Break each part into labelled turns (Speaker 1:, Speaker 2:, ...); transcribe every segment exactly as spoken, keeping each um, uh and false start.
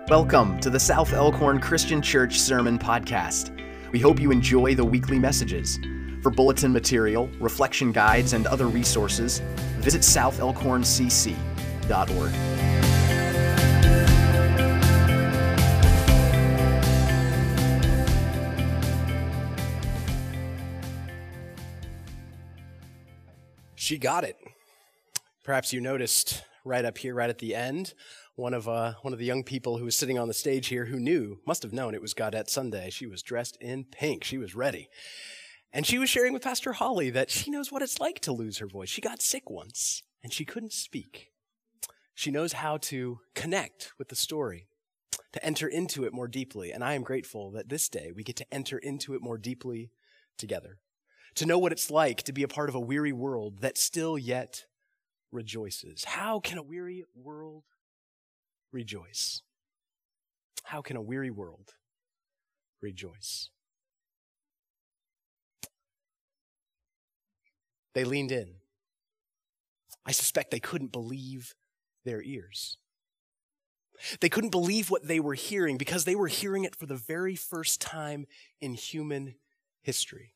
Speaker 1: Welcome to the South Elkhorn Christian Church Sermon Podcast. We hope you enjoy the weekly messages. For bulletin material, reflection guides, and other resources, visit south elkhorn c c dot org.
Speaker 2: She got it. Perhaps you noticed right up here, right at the end, one of uh, one of the young people who was sitting on the stage here who knew, must have known it was Gaudete Sunday. She was dressed in pink. She was ready. And she was sharing with Pastor Holly that she knows what it's like to lose her voice. She got sick once, and she couldn't speak. She knows how to connect with the story, to enter into it more deeply. And I am grateful that this day we get to enter into it more deeply together, to know what it's like to be a part of a weary world that still yet rejoices. How can a weary world rejoice? How can a weary world rejoice? They leaned in. I suspect they couldn't believe their ears. They couldn't believe what they were hearing because they were hearing it for the very first time in human history.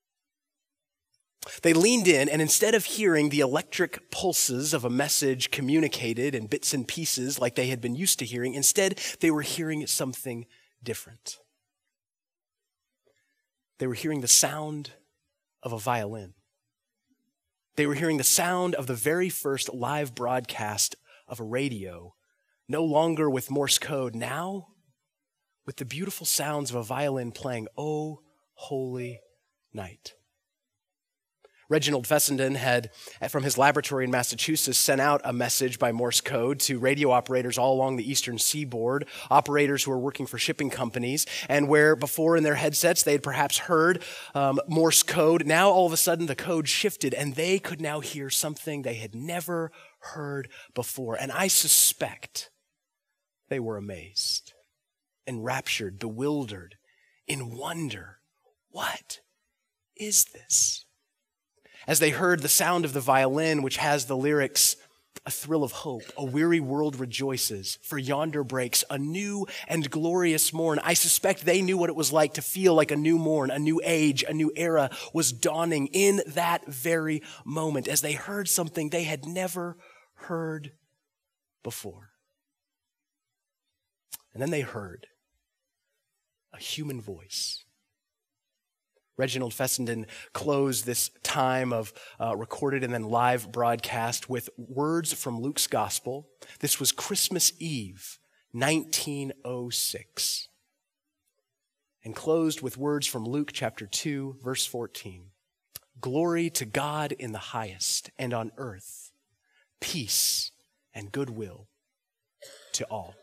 Speaker 2: They leaned in, and instead of hearing the electric pulses of a message communicated in bits and pieces like they had been used to hearing, instead they were hearing something different. They were hearing the sound of a violin. They were hearing the sound of the very first live broadcast of a radio, no longer with Morse code, now with the beautiful sounds of a violin playing "O Holy Night." Reginald Fessenden had, from his laboratory in Massachusetts, sent out a message by Morse code to radio operators all along the eastern seaboard, operators who were working for shipping companies, and where before in their headsets they had perhaps heard um, Morse code, now all of a sudden the code shifted and they could now hear something they had never heard before. And I suspect they were amazed, enraptured, bewildered, in wonder. What is this? As they heard the sound of the violin, which has the lyrics, "A thrill of hope, a weary world rejoices, for yonder breaks a new and glorious morn." I suspect they knew what it was like to feel like a new morn, a new age, a new era was dawning in that very moment as they heard something they had never heard before. And then they heard a human voice. Reginald Fessenden closed this time of uh, recorded and then live broadcast with words from Luke's Gospel. This was Christmas Eve, nineteen oh six. And closed with words from Luke chapter two, verse fourteen. "Glory to God in the highest, and on earth, peace and goodwill to all."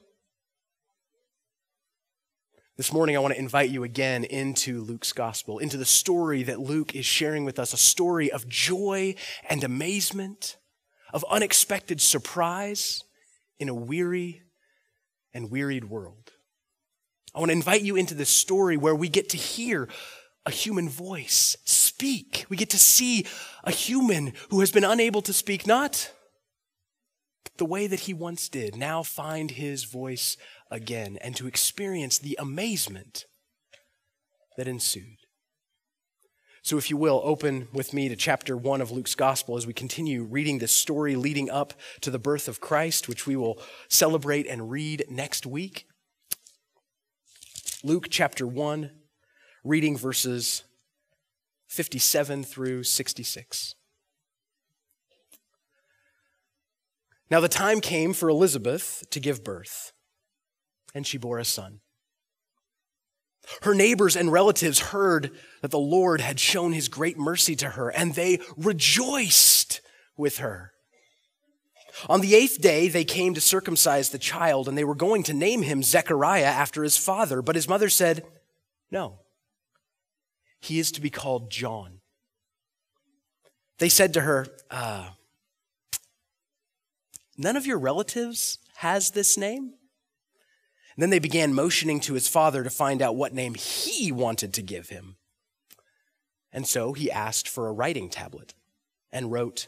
Speaker 2: This morning, I want to invite you again into Luke's gospel, into the story that Luke is sharing with us, a story of joy and amazement, of unexpected surprise in a weary and wearied world. I want to invite you into this story where we get to hear a human voice speak. We get to see a human who has been unable to speak, not the way that he once did, now find his voice again, and to experience the amazement that ensued. So if you will, open with me to chapter one of Luke's Gospel as we continue reading this story leading up to the birth of Christ, which we will celebrate and read next week. Luke chapter one, reading verses fifty-seven through sixty-six. Now the time came for Elizabeth to give birth, and she bore a son. Her neighbors and relatives heard that the Lord had shown his great mercy to her, and they rejoiced with her. On the eighth day, they came to circumcise the child, and they were going to name him Zechariah after his father. But his mother said, "No, he is to be called John." They said to her, uh, "None of your relatives has this name?" And then they began motioning to his father to find out what name he wanted to give him. And so he asked for a writing tablet and wrote,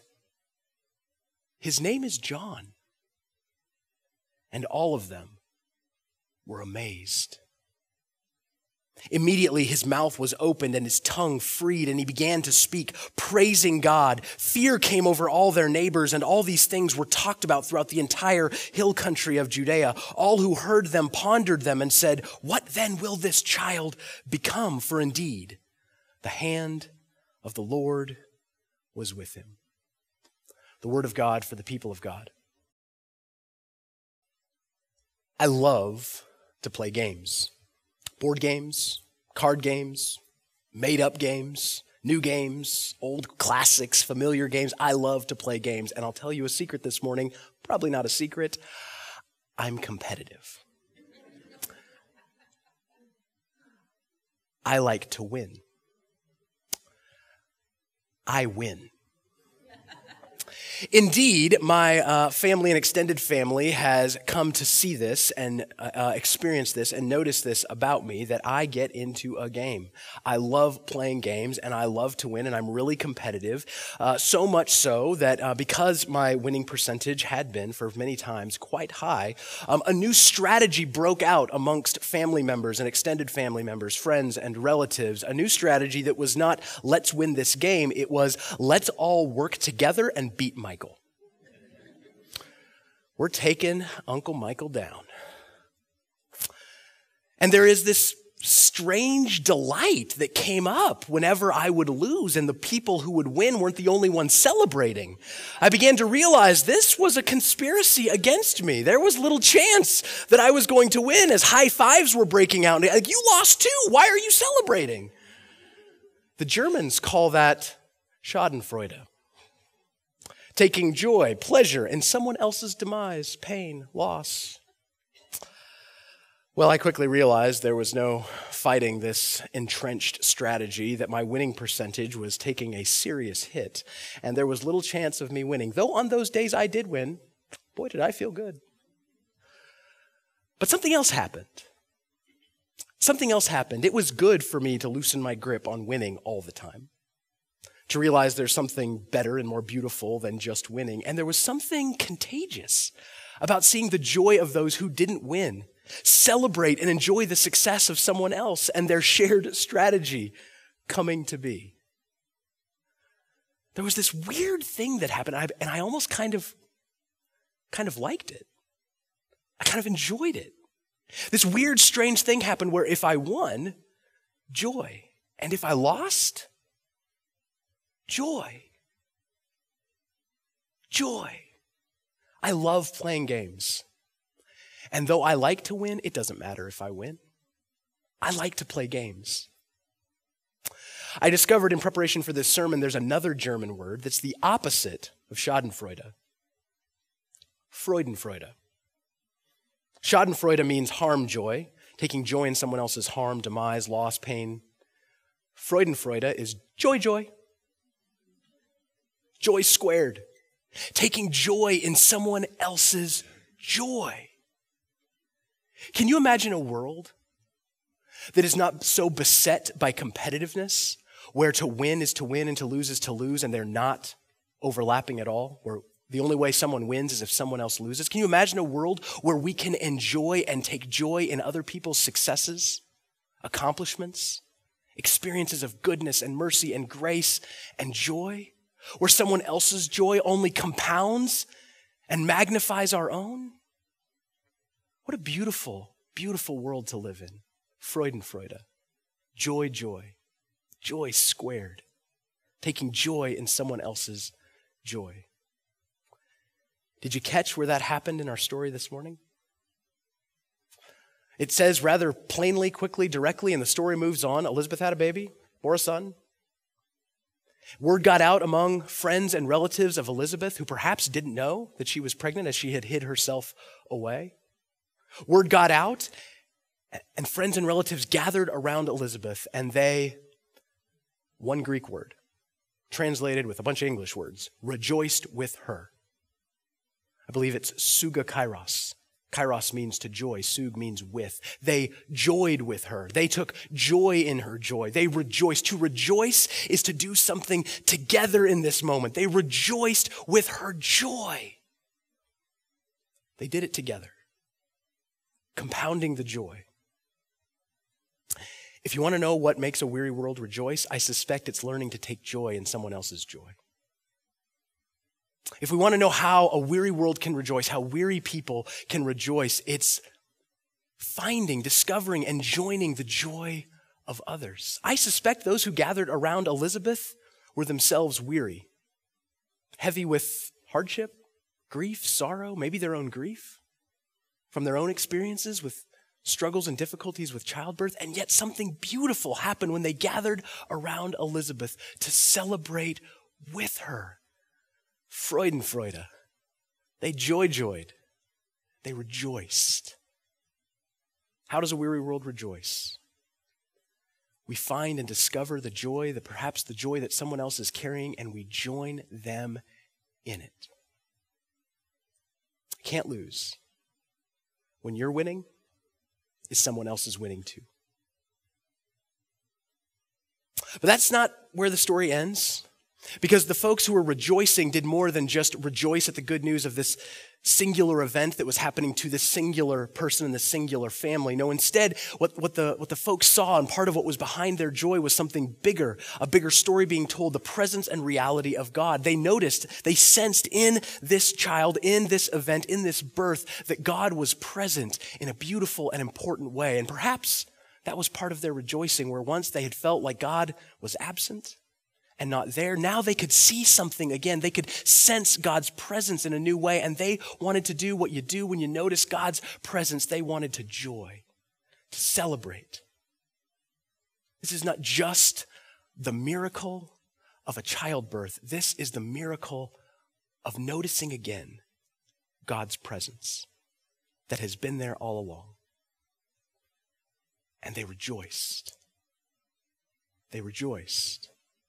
Speaker 2: "His name is John." And all of them were amazed. Immediately his mouth was opened and his tongue freed, and he began to speak, praising God. Fear came over all their neighbors, and all these things were talked about throughout the entire hill country of Judea. All who heard them pondered them and said, "What then will this child become?" For indeed, the hand of the Lord was with him. The word of God for the people of God. I love to play games. Board games, card games, made-up games, new games, old classics, familiar games. I love to play games. And I'll tell you a secret this morning, probably not a secret. I'm competitive. I like to win. I win. Indeed, my uh, family and extended family has come to see this and uh, experience this and notice this about me, that I get into a game. I love playing games and I love to win, and I'm really competitive. Uh, so much so that uh, because my winning percentage had been for many times quite high, um, a new strategy broke out amongst family members and extended family members, friends and relatives. A new strategy that was not, let's win this game. It was, let's all work together and beat Michael. We're taking Uncle Michael down. And there is this strange delight that came up whenever I would lose, and the people who would win weren't the only ones celebrating. I began to realize this was a conspiracy against me. There was little chance that I was going to win as high fives were breaking out. Like, you lost too. Why are you celebrating? The Germans call that Schadenfreude. Taking joy, pleasure in someone else's demise, pain, loss. Well, I quickly realized there was no fighting this entrenched strategy, that my winning percentage was taking a serious hit, and there was little chance of me winning. Though on those days I did win, boy, did I feel good. But something else happened. Something else happened. It was good for me to loosen my grip on winning all the time, to realize there's something better and more beautiful than just winning. And there was something contagious about seeing the joy of those who didn't win celebrate and enjoy the success of someone else and their shared strategy coming to be. There was this weird thing that happened, and I almost kind of, kind of liked it. I kind of enjoyed it. This weird, strange thing happened where if I won, joy. And if I lost, joy. Joy. I love playing games. And though I like to win, it doesn't matter if I win. I like to play games. I discovered in preparation for this sermon, there's another German word that's the opposite of Schadenfreude. Freudenfreude. Schadenfreude means harm joy, taking joy in someone else's harm, demise, loss, pain. Freudenfreude is joy joy. Joy squared. Taking joy in someone else's joy. Can you imagine a world that is not so beset by competitiveness, where to win is to win and to lose is to lose, and they're not overlapping at all, where the only way someone wins is if someone else loses? Can you imagine a world where we can enjoy and take joy in other people's successes, accomplishments, experiences of goodness and mercy and grace and joy, where someone else's joy only compounds and magnifies our own? What a beautiful, beautiful world to live in. Freudenfreude. Joy, joy. Joy squared. Taking joy in someone else's joy. Did you catch where that happened in our story this morning? It says rather plainly, quickly, directly, and the story moves on. Elizabeth had a baby, or a son. Word got out among friends and relatives of Elizabeth who perhaps didn't know that she was pregnant, as she had hid herself away. Word got out, and friends and relatives gathered around Elizabeth, and they, one Greek word, translated with a bunch of English words, rejoiced with her. I believe it's suga kairos. Kairos means to joy. Sug means with. They joyed with her. They took joy in her joy. They rejoiced. To rejoice is to do something together in this moment. They rejoiced with her joy. They did it together. compounding the joy. If you want to know what makes a weary world rejoice, I suspect it's learning to take joy in someone else's joy. If we want to know how a weary world can rejoice, how weary people can rejoice, it's finding, discovering, and joining the joy of others. I suspect those who gathered around Elizabeth were themselves weary, heavy with hardship, grief, sorrow, maybe their own grief, from their own experiences with struggles and difficulties with childbirth, and yet something beautiful happened when they gathered around Elizabeth to celebrate with her. Freudenfreude. They joy-joyed. They rejoiced. How does a weary world rejoice? We find and discover the joy, that perhaps the joy that someone else is carrying, and we join them in it. Can't lose. When you're winning, is someone else is winning too. But that's not where the story ends, because the folks who were rejoicing did more than just rejoice at the good news of this singular event that was happening to this singular person in this singular family. No, instead, what, what, the, what the folks saw, and part of what was behind their joy, was something bigger, a bigger story being told, the presence and reality of God. They noticed, they sensed in this child, in this event, in this birth, that God was present in a beautiful and important way. And perhaps that was part of their rejoicing, where once they had felt like God was absent and not there, now they could see something again. They could sense God's presence in a new way, and they wanted to do what you do when you notice God's presence. They wanted to joy, to celebrate. This is not just the miracle of a childbirth. This is the miracle of noticing again God's presence that has been there all along. And they rejoiced. They rejoiced.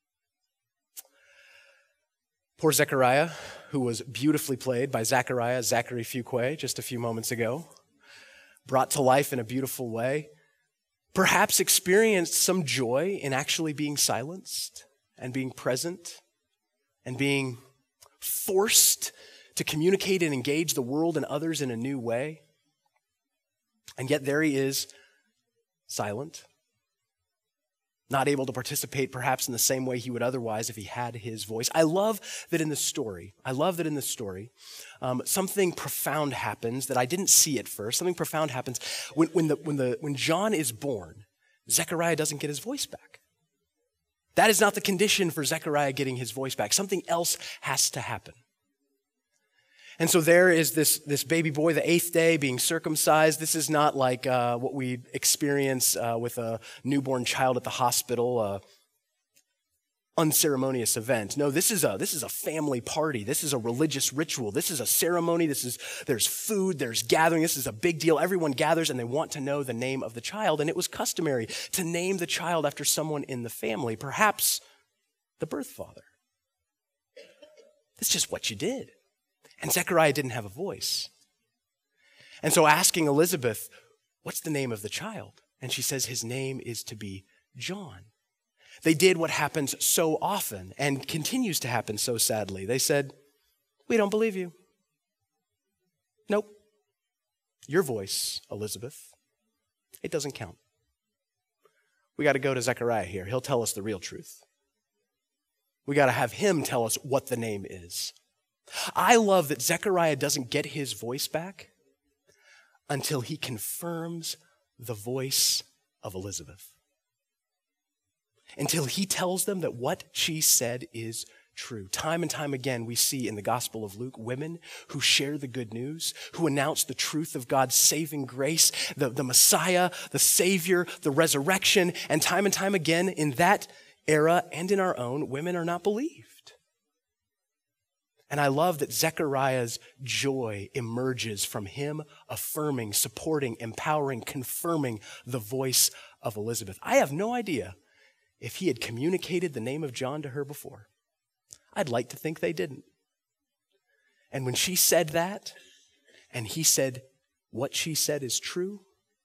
Speaker 2: Poor Zechariah, who was beautifully played by Zachariah Zachary Fuqua just a few moments ago, brought to life in a beautiful way, perhaps experienced some joy in actually being silenced and being present and being forced to communicate and engage the world and others in a new way. And yet there he is, silent, not able to participate perhaps in the same way he would otherwise if he had his voice. I love that in the story, I love that in the story, um, something profound happens that I didn't see at first. Something profound happens when, when, the, when, the, when John is born. Zechariah doesn't get his voice back. That is not the condition for Zechariah getting his voice back. Something else has to happen. And so there is this, this baby boy, the eighth day, being circumcised. This is not like uh, what we experience uh, with a newborn child at the hospital, uh, unceremonious event. No, this is a this is a family party. This is a religious ritual. This is a ceremony. This is there's food, there's gathering. This is a big deal. Everyone gathers and they want to know the name of the child. And it was customary to name the child after someone in the family, perhaps the birth father. That's just what you did. And Zechariah didn't have a voice. And so asking Elizabeth, what's the name of the child? And she says his name is to be John. They did what happens so often and continues to happen so sadly. They said, we don't believe you. Nope. Your voice, Elizabeth, it doesn't count. We got to go to Zechariah here. He'll tell us the real truth. We got to have him tell us what the name is. I love that Zechariah doesn't get his voice back until he confirms the voice of Elizabeth. Until he tells them that what she said is true. Time and time again, we see in the Gospel of Luke women who share the good news, who announce the truth of God's saving grace, the, the Messiah, the Savior, the resurrection. And time and time again, in that era and in our own, women are not believed. And I love that Zechariah's joy emerges from him affirming, supporting, empowering, confirming the voice of Elizabeth. I have no idea if he had communicated the name of John to her before. I'd like to think they didn't. And when she said that, and he said what she said is true,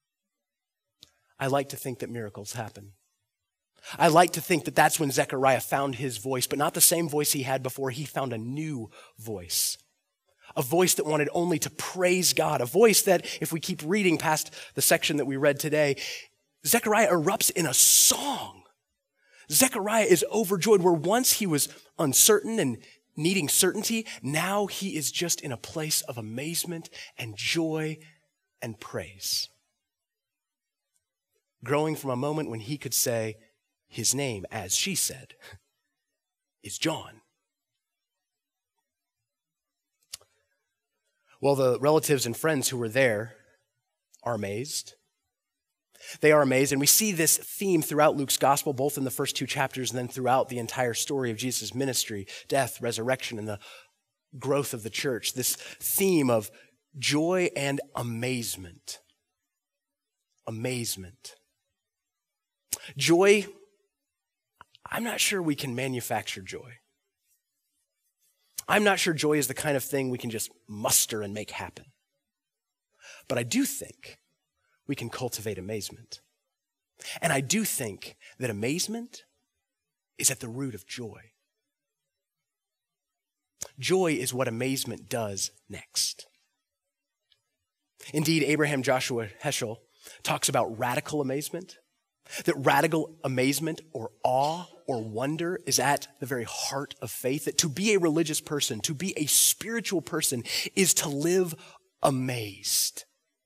Speaker 2: I like to think that miracles happen. I like to think that that's when Zechariah found his voice, but not the same voice he had before. He found a new voice, a voice that wanted only to praise God, a voice that, if we keep reading past the section that we read today, Zechariah erupts in a song. Zechariah is overjoyed. Where once he was uncertain and needing certainty, now he is just in a place of amazement and joy and praise. Growing from a moment when he could say his name, as she said, is John. Well, the relatives and friends who were there are amazed. They are amazed, and we see this theme throughout Luke's gospel, both in the first two chapters and then throughout the entire story of Jesus' ministry, death, resurrection, and the growth of the church. This theme of joy and amazement. Amazement. Joy, I'm not sure we can manufacture joy. I'm not sure joy is the kind of thing we can just muster and make happen. But I do think we can cultivate amazement. And I do think that amazement is at the root of joy. Joy is what amazement does next. Indeed, Abraham Joshua Heschel talks about radical amazement, that radical amazement or awe or wonder is at the very heart of faith, that to be a religious person, to be a spiritual person, is to live amazed.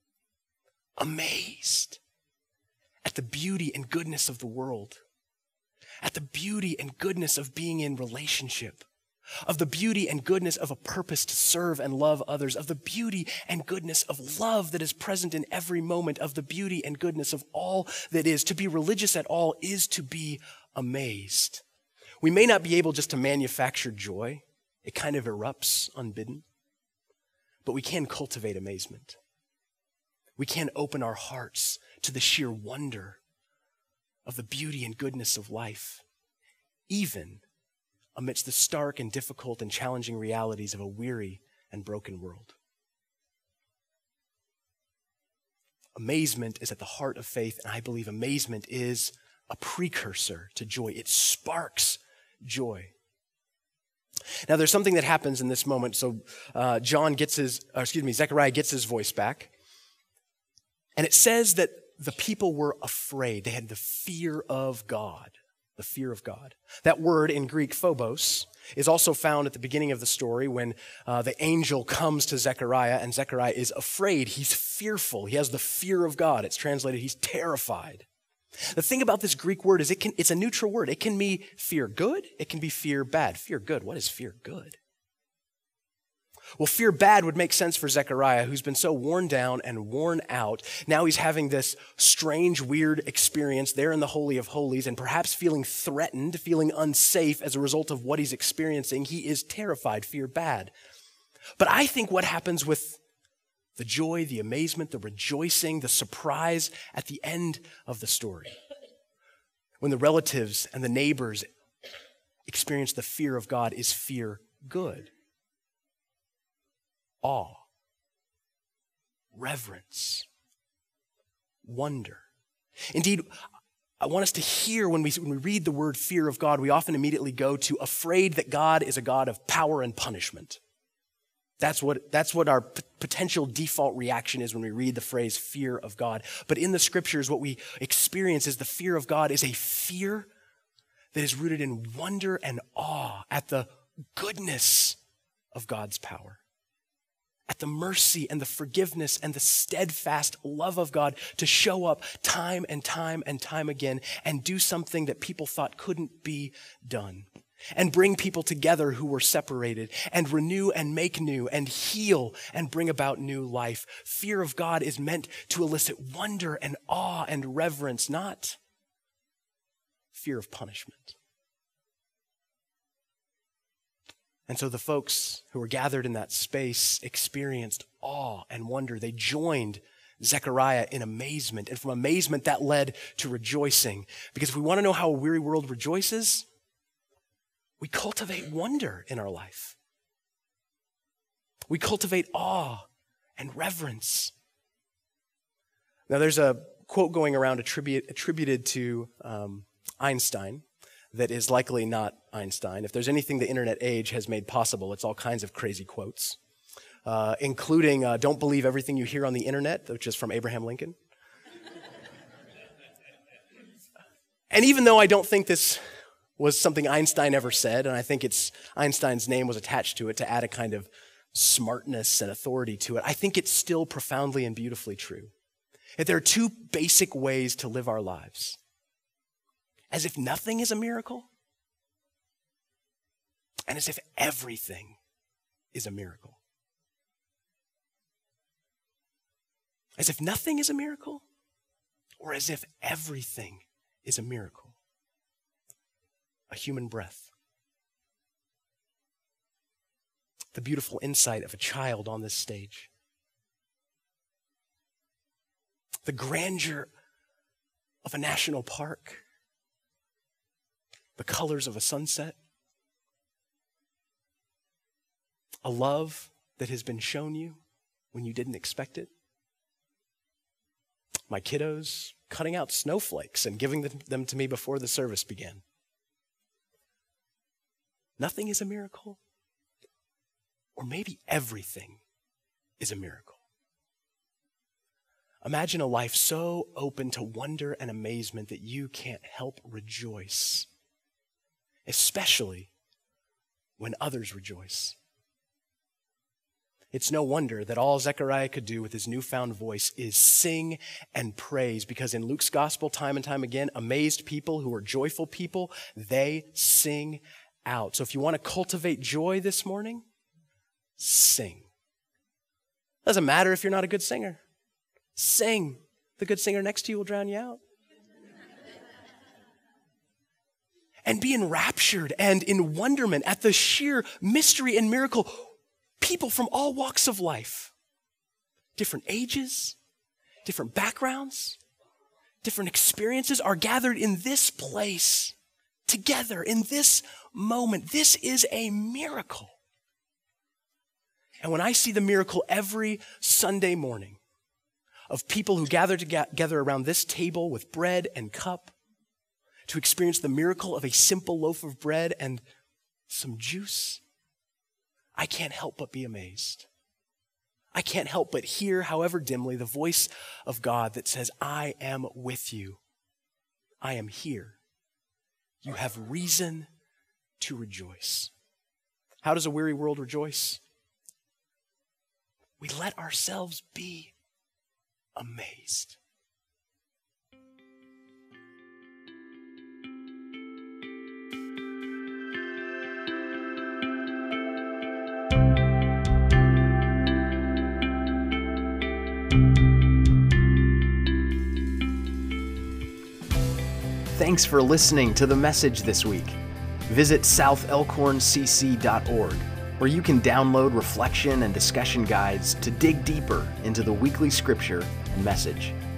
Speaker 2: Amazed at the beauty and goodness of the world, at the beauty and goodness of being in relationship, of the beauty and goodness of a purpose to serve and love others, of the beauty and goodness of love that is present in every moment, of the beauty and goodness of all that is. To be religious at all is to be amazed. We may not be able just to manufacture joy. It kind of erupts unbidden, but we can cultivate amazement. We can open our hearts to the sheer wonder of the beauty and goodness of life, even amidst the stark and difficult and challenging realities of a weary and broken world. Amazement is at the heart of faith, and I believe amazement is a precursor to joy. It sparks joy. Now, there's something that happens in this moment. So uh, John gets his, or excuse me, Zechariah gets his voice back. And it says that the people were afraid. They had the fear of God. The fear of God. That word in Greek, phobos, is also found at the beginning of the story when uh, the angel comes to Zechariah and Zechariah is afraid. He's fearful. He has the fear of God. It's translated, he's terrified. The thing about this Greek word is it can, it's a neutral word. It can be fear good. It can be fear bad. Fear good. What is fear good? Well, fear bad would make sense for Zechariah, who's been so worn down and worn out. Now he's having this strange, weird experience there in the Holy of Holies and perhaps feeling threatened, feeling unsafe as a result of what he's experiencing. He is terrified, fear bad. But I think what happens with the joy, the amazement, the rejoicing, the surprise at the end of the story, when the relatives and the neighbors experience the fear of God, is fear good. Awe, reverence, wonder. Indeed, I want us to hear when we, when we read the word fear of God, we often immediately go to afraid that God is a God of power and punishment. That's what, that's what our p- potential default reaction is when we read the phrase fear of God. But in the scriptures, what we experience is the fear of God is a fear that is rooted in wonder and awe at the goodness of God's power, at the mercy and the forgiveness and the steadfast love of God to show up time and time and time again and do something that people thought couldn't be done, and bring people together who were separated, and renew and make new, and heal and bring about new life. Fear of God is meant to elicit wonder and awe and reverence, not fear of punishment. And so the folks who were gathered in that space experienced awe and wonder. They joined Zechariah in amazement. And from amazement, that led to rejoicing. Because if we want to know how a weary world rejoices, we cultivate wonder in our life. We cultivate awe and reverence. Now, there's a quote going around attribute, attributed to um, Einstein that is likely not Einstein. If there's anything the internet age has made possible, it's all kinds of crazy quotes. uh, including uh, Don't Believe Everything You Hear on the Internet, which is from Abraham Lincoln. And even though I don't think this was something Einstein ever said, and I think it's Einstein's name was attached to it to add a kind of smartness and authority to it, I think it's still profoundly and beautifully true. That there are two basic ways to live our lives. As if nothing is a miracle, and as if everything is a miracle. As if nothing is a miracle, or as if everything is a miracle. A human breath. The beautiful insight of a child on this stage. The grandeur of a national park. The colors of a sunset. A love that has been shown you when you didn't expect it. My kiddos cutting out snowflakes and giving them to me before the service began. Nothing is a miracle, or maybe everything is a miracle. Imagine a life so open to wonder and amazement that you can't help rejoice, especially when others rejoice. It's no wonder that all Zechariah could do with his newfound voice is sing and praise, because in Luke's gospel, time and time again, amazed people who are joyful people, they sing out. So if you want to cultivate joy this morning, sing. Doesn't matter if you're not a good singer. Sing. The good singer next to you will drown you out. And be enraptured and in wonderment at the sheer mystery and miracle. People from all walks of life, different ages, different backgrounds, different experiences are gathered in this place together in this moment. This is a miracle. And when I see the miracle every Sunday morning of people who gather together around this table with bread and cup to experience the miracle of a simple loaf of bread and some juice, I can't help but be amazed. I can't help but hear, however dimly, the voice of God that says, I am with you. I am here. You have reason to rejoice. How does a weary world rejoice? We let ourselves be amazed.
Speaker 1: Thanks for listening to the message this week. Visit south elkhorn c c dot org, where you can download reflection and discussion guides to dig deeper into the weekly scripture and message.